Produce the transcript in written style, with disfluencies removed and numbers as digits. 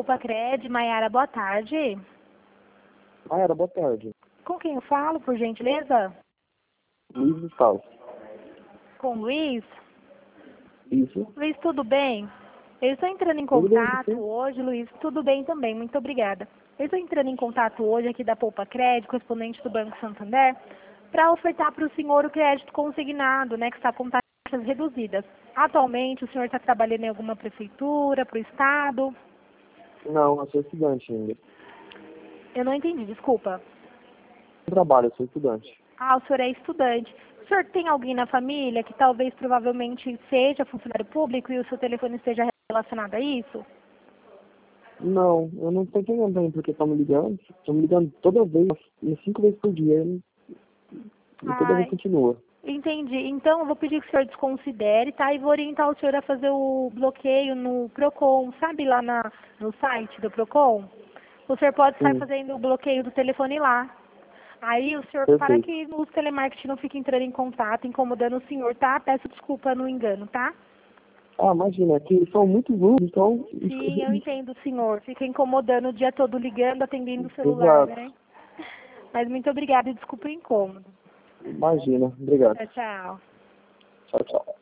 Cred, Maiara, boa tarde. Maiara, boa tarde. Com quem eu falo, por gentileza? Luiz Gustavo. Com o Luiz? Isso. Luiz, tudo bem? Eu estou entrando em Tudo bem, contato sim. hoje, Luiz. Tudo bem também, muito obrigada. Eu estou entrando em contato hoje aqui da Poupa Cred, correspondente do Banco Santander, para ofertar para o senhor o crédito consignado, né, que está com taxas reduzidas. Atualmente, o senhor está trabalhando em alguma prefeitura, para o Estado? Não, eu sou estudante ainda. Eu não entendi, desculpa. Eu trabalho, eu sou estudante. Ah, o senhor é estudante. O senhor tem alguém na família que talvez, provavelmente, seja funcionário público e o seu telefone esteja relacionado a isso? Não, eu não estou entendendo também porque estão me ligando. Estão me ligando toda vez, umas 5 vezes por dia. E toda vez Ai, continua. entendi. Então, eu vou pedir que o senhor desconsidere, tá? E vou orientar o senhor a fazer o bloqueio no Procon, sabe lá no site do Procon? O senhor pode estar Sim, fazendo o bloqueio do telefone lá. Aí o senhor, para perfeito. que os telemarketing não fiquem entrando em contato, incomodando o senhor, tá? Peço desculpa no engano, tá? Ah, imagina, aqui são muito ruins, então... Sim, eu entendo, senhor. Fica incomodando o dia todo ligando, atendendo o celular, Exato. né? Mas muito obrigada e desculpa o incômodo. Imagina. Obrigado. Tchau, tchau. Tchau, tchau.